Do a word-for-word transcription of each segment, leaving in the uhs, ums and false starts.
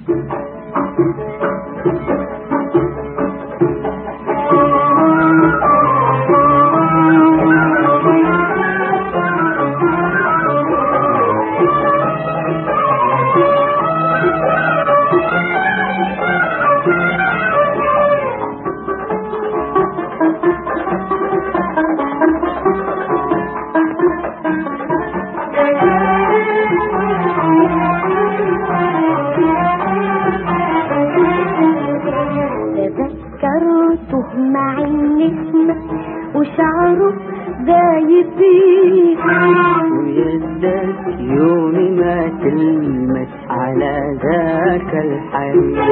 مع النسمة وشعره دايب فيه، ويدك يوم ما تلمس على ذاك الحرير.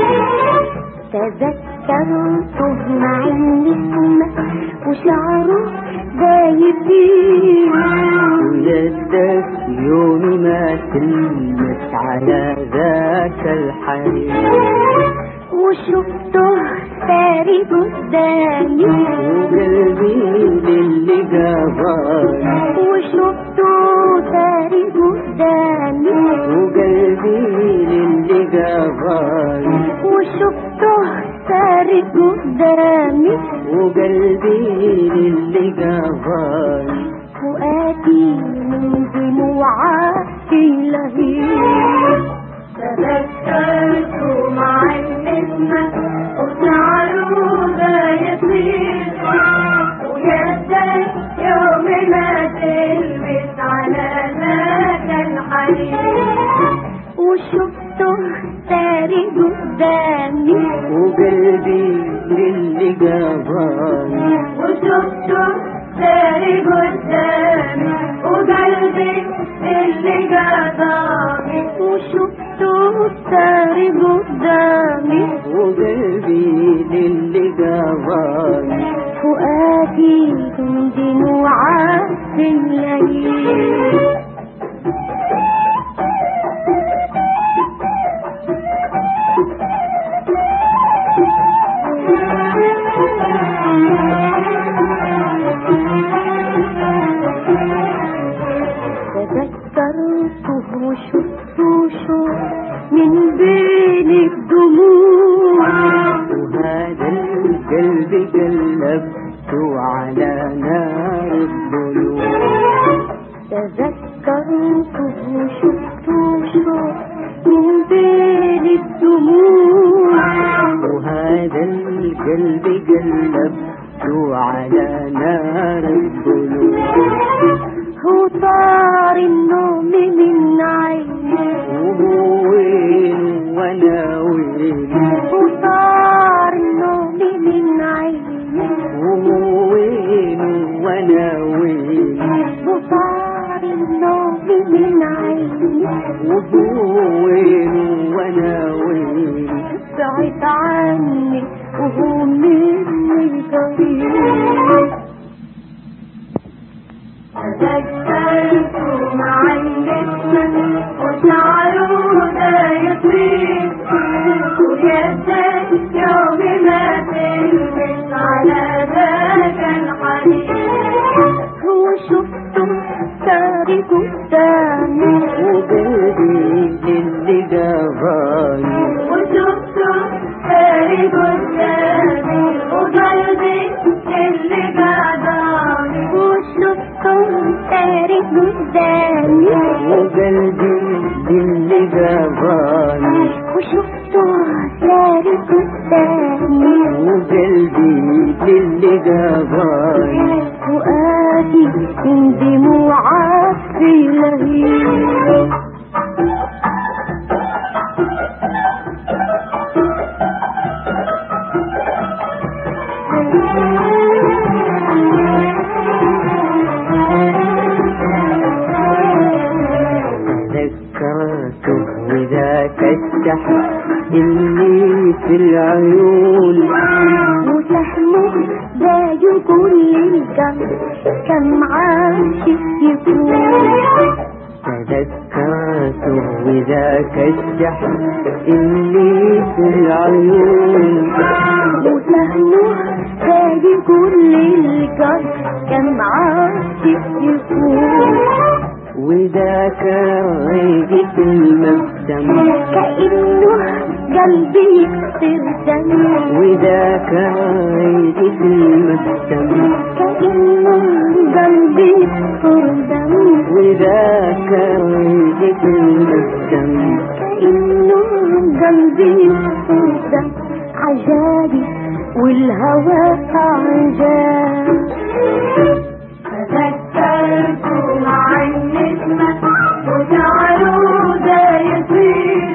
تذكرته مع النسمة وشعره دايب فيه، ويدك يوم ما تلمس على ذاك الحرير. وشفته ساري قدامي وقلبي للي قبالي، وشفته ساري قدامي وقلبي للي قبالي، وشفته ساري قدامي وقلبي للي قبالي. فؤادي من دموعه في لهيب. تذكرت مع النسمة وشعره دايب فيه، ويدك يوم ما تلمس على ذاك الحرير. وشفته ساري قدامي وقلبي للي قبالي، وشفته ساري قدامي وقلبي للي قبالي. وشفته ساري قدامي وقلبي للي قبالي. فؤادي من دموعه في الليل. تذكرته وشفته شوق من بين الدموع، وهذا القلب قلبته على نار الضيوع. تذكرته وشفته شوق من بين الدموع، وهذا القلب قلبته على نار الضيوع. هو طار النوم من عيني وهو وين وانا وين، هو طار النوم من عيني وهو وين وانا وين، هو طار النوم من عيني وهو وين وانا وين. بعد عني وهو مني قريب. تذكرت مع النسمة وشعره دايب فيه، ويدك يوم ما تلمس على ذاك الحرير. وشفته ساري قدامي وقلبي للي قبالي، وشفته ساري قدامي وقلبي للي قبالي. وشفته ساري قدامي وقلبي للي قبالي، وشفته ساري قدامي وقلبي للي قبالي. فؤادي من دموعه في لهيب. تذكرته وذاك السحر اللي في العيون، وسحمه ده كل القلب كم عاشق يكون. تذكرته وذاك السحر اللي في العيون، وسحمه ده كل القلب كم عاشق يكون. وذاك ريقة المبتم كأنه قلبي تردم وذاك عيدي في المسكن كأنه قلبي تردم وذاك عيدي في المسكن كأنه قلبي تردم عجابي والهوى عجاب تذكرت مع النسمة وجعلوا ده يطير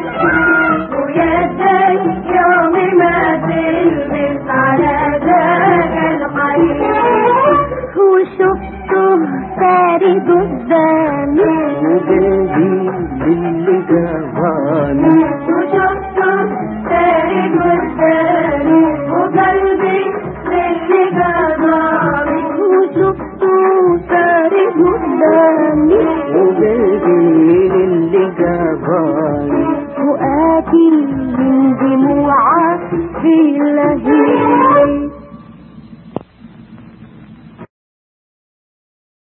ويدي يوم ما تلبس على ذاك الحرير وشفته ساري قدامي وقلبي اللي جواني وشفته ساري قدامي وقلبي اللي جواني وشفته ساري قدامي وقلبي اللي جواني وآكل من دموعه في